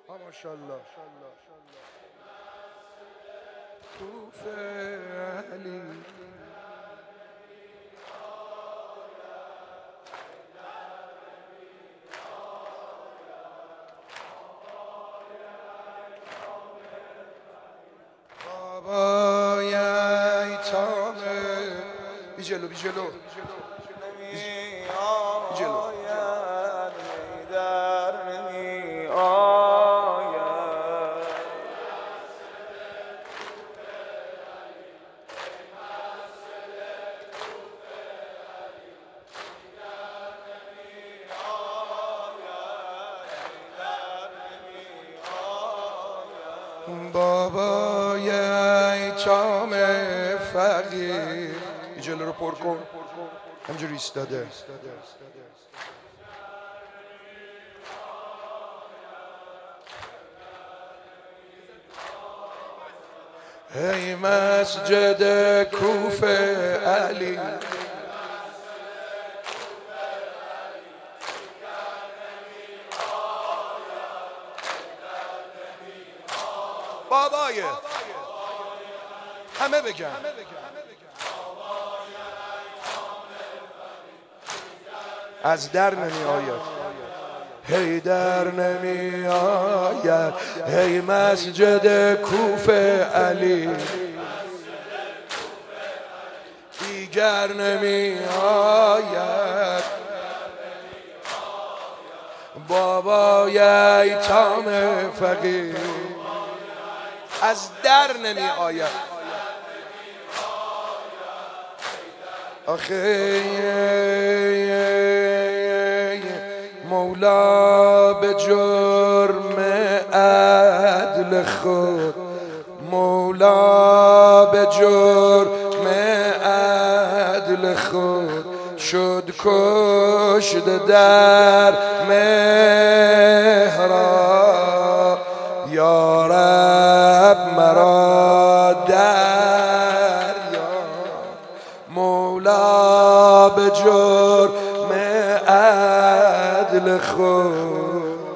ماشاءالله. کوفه علی بابای ایتامه. بی جلو بی جلو بابای ایتام فقیر. بی جلو رو پر کن. همجوری ایستاده. ای مسجد کوفه علی، بابای همه بگن از در نمی آید، هی در نمی آید. هی مسجد کوفه علی، دیگر نمی آید. بابای ایتام فقیر از در نمی آید. آخه مولا به جرم عدل خود، مولا به جرم عدل خود شد کشت در محراب. یا رب مرا دریا، مولا به جرم عدل خود.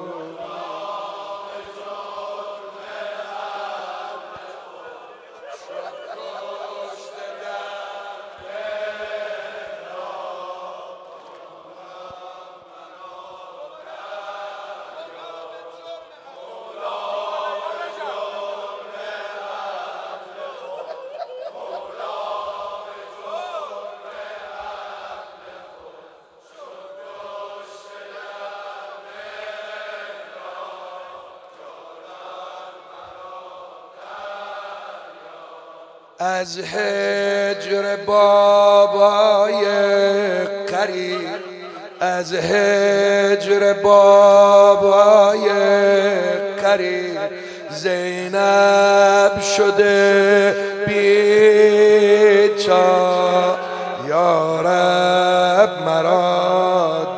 از هجر بابای قریب، از هجر بابای قریب زینب شده بیچار. یا رب مرا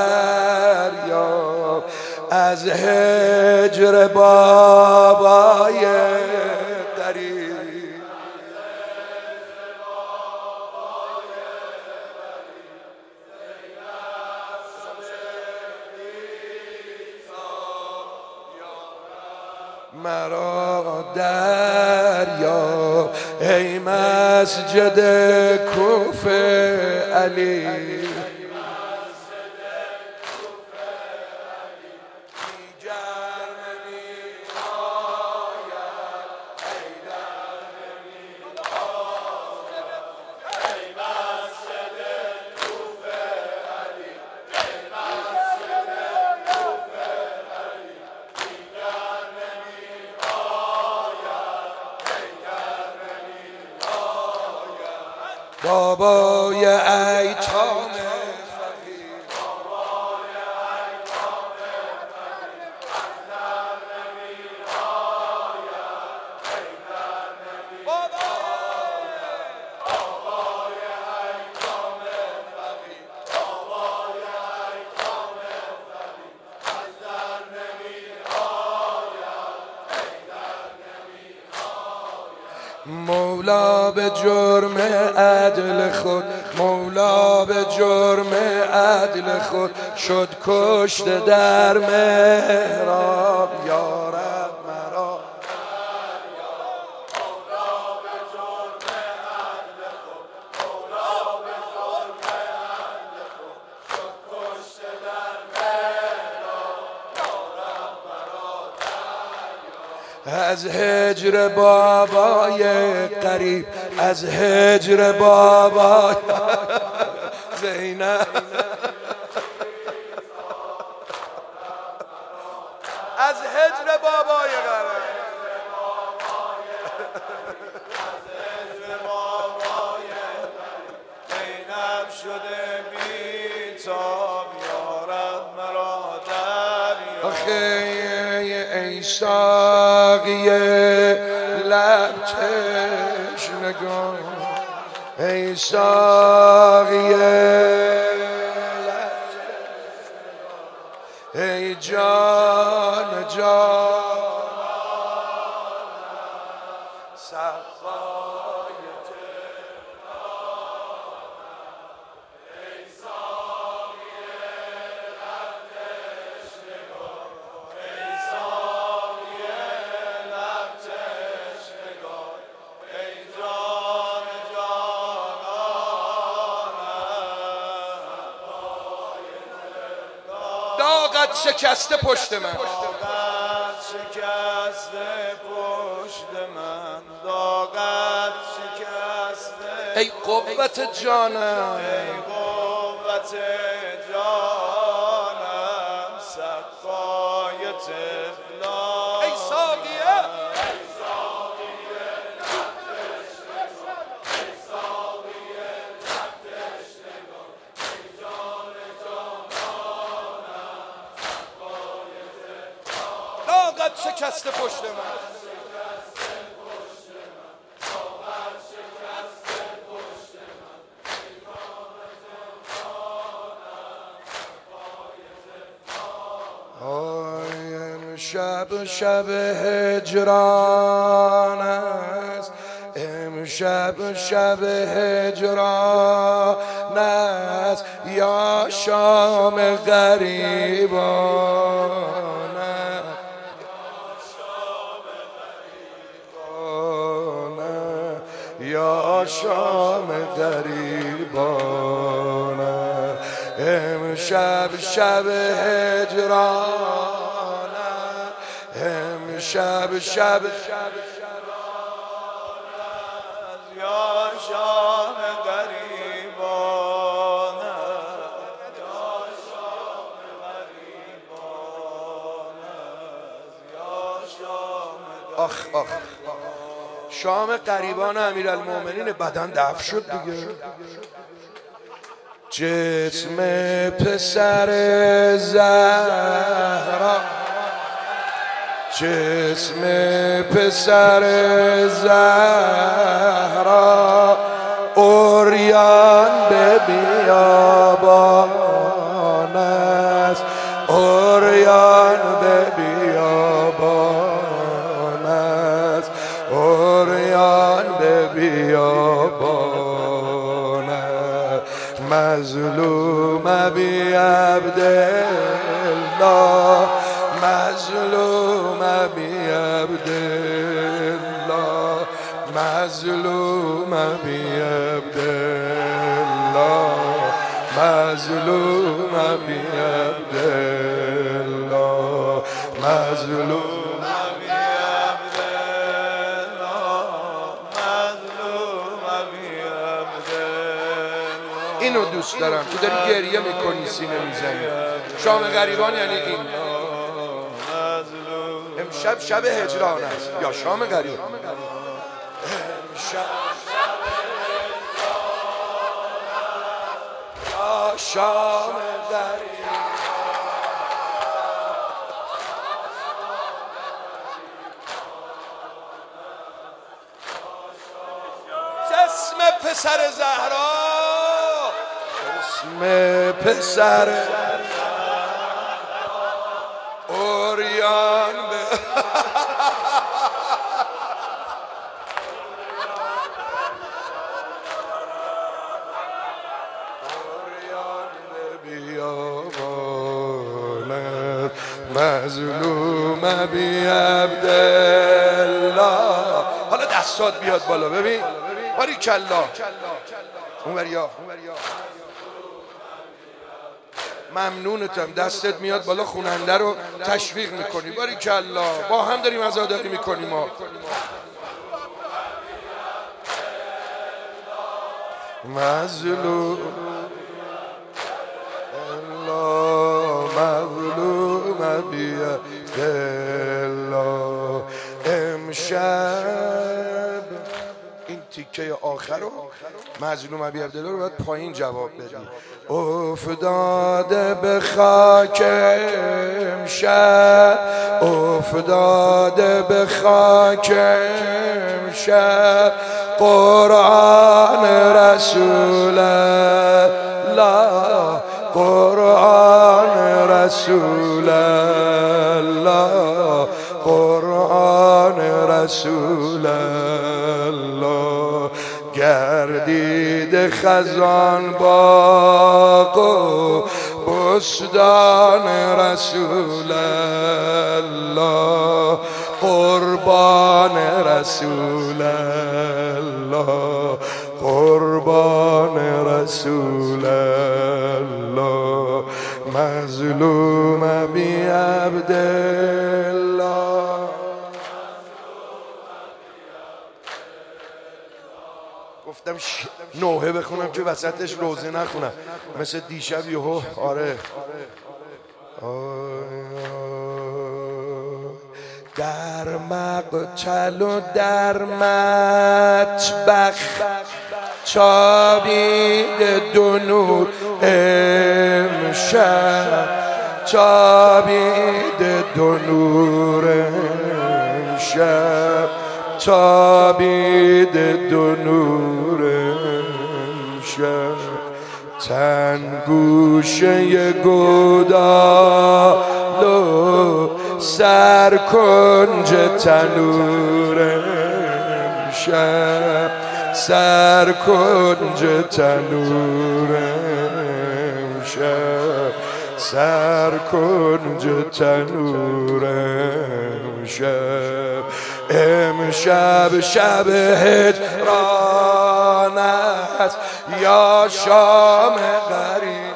دریاب. از هجر بابای قریب مرا دریاب. ای مسجد کوفه علی، بابای ایتام فقیر. مولا به جرم عدل خود، مولا مولا به جرم عدل خود شد کشته در محراب. یا رب مرا از هجر بابای قریب، از هجر بابای زینب، از هجر بابای قریب، زینب شده بی‌تاب. یارب مرا دریا. آخه ای ساقی لب تشنگان، ای ساقی لب تشنگان، ای جان جان سقای ای ساقی لب تشنگان، ای ساقی لب تشنگان، ای جان جانانم. داغت شکسته پشت من، داغت شکسته پشت من، داغت شکسته. ای قوت جانم، ای قوت جانم، سقای طفلان. ای ساقیه، ای ساقیه لب تشنگان، ای ساقیه لب تشنگان، ای جان جانانم، سقای طفلان. داغت شکسته پشت من، امشب شب هجران است، امشب شب هجران است، یا شام غریبان است، یا شام غریبان است. امشب شب هجران، امشب شب یا شام غریبان، یا شام غریبان، یا شام. آخ آخ، شام غریبان امیرالمومنین. بدن دفع شد دیگه. جسم پسر زهرا، جسم پسر زهرا، عریان به بیابان است، عریان به بیابان است، عریان به بیابان است. مظلوم ابی عبدالله، مظلوم ابی عبدالله، مظلوم ابی عبدالله، مظلوم ابی عبدالله، مظلوم ابی عبدالله، مظلوم ابی عبدالله. اینو دوست دارم تو داری گریه میکنی، سینه میزنی. شام غریبان یعنی این. امشب شب هجران است، یا شام غریب. امشب یا شام غریب. جسم پسر زهرا، جسم پسر عریان به مظلوم بی عبدالله. حالا دستات بیاد بالا ببین. باریکلا. اونوریا ممنونتم. دستت میاد بالا، خوننده رو تشویق میکنی. باریکلا. با هم داریم عزاداری میکنیم ما. مظلوم مظلوم بی عبدالله. امشب این تیکه آخر رو مظلوم بی عبدالله رو باید پایین جواب بدی. افتاده به خاک امشب، افتاده به خاک امشب قرآن رسول الله، قرآن رسول الله، قرآن رسول الله. گردید خزان باغ و بستان رسول الله، قربان رسول الله، قربان رسول الله. مظلوم بی عبدالله. گفتم نوحه بخونم که وسطش روزه نخونم مثل دیشب یهو. آره در مقتل و در مطبخ چابید دو نور امشب، چابید دو نور امشب، چابید دو نور امشب. تن گوشه گودال و سر کنج تنور امشب، سر کنج تنور امشب، سر کنج تنور امشب. امشب شب هجران است یا شام غریب،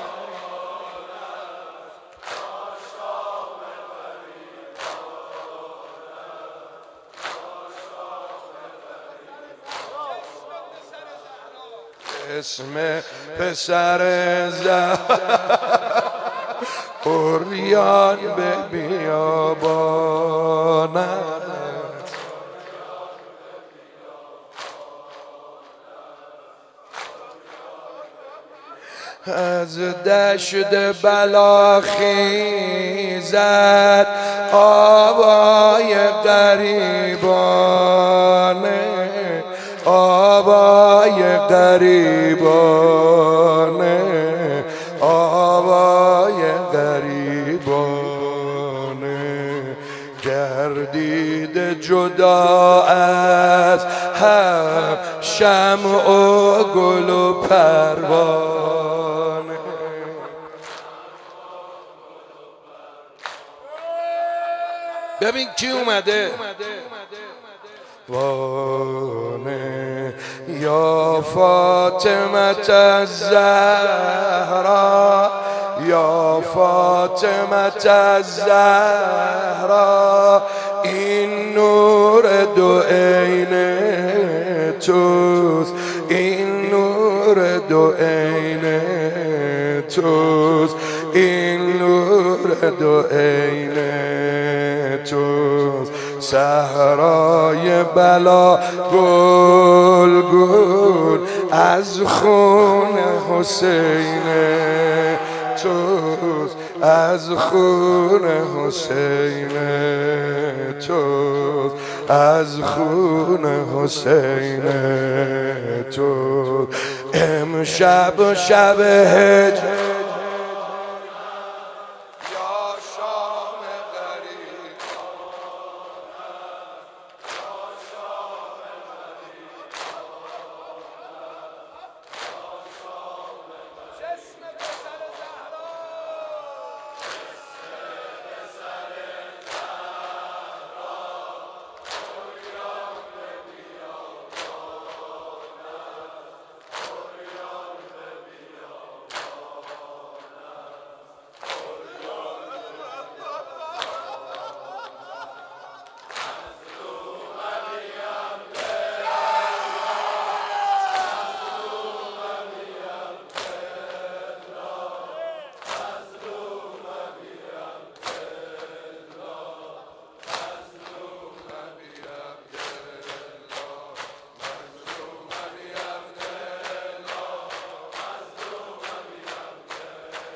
اسم پسر زهرا عریان به بیابان از دشت بلاخیزد آوای غریبانه، آوای غریبانه، آوای غریبانه. گردید جدا از هم شمع و گل و پروانه. ببین کی اومده. وانه یا فاطمه الزهرا، یا فاطمه الزهرا، این نور دو عین توست، این نور دو عین توست، این نور دو عین توست. صحرای بلا گلگون از خون حسین توست، از خون حسین توست، از خون حسین توست. امشب شب هجر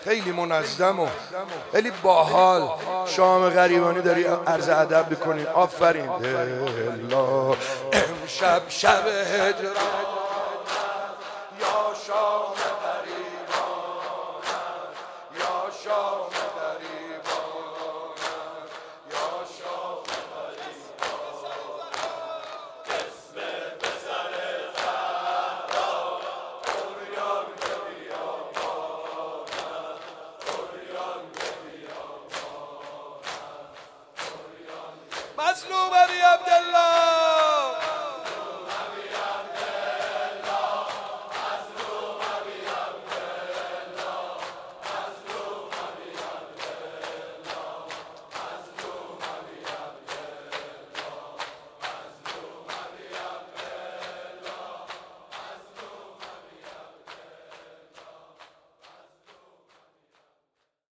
خیلی منظم و خیلی باحال شام غریبانی داری عرض ادب بکنین. آفرین. امشب شب هجران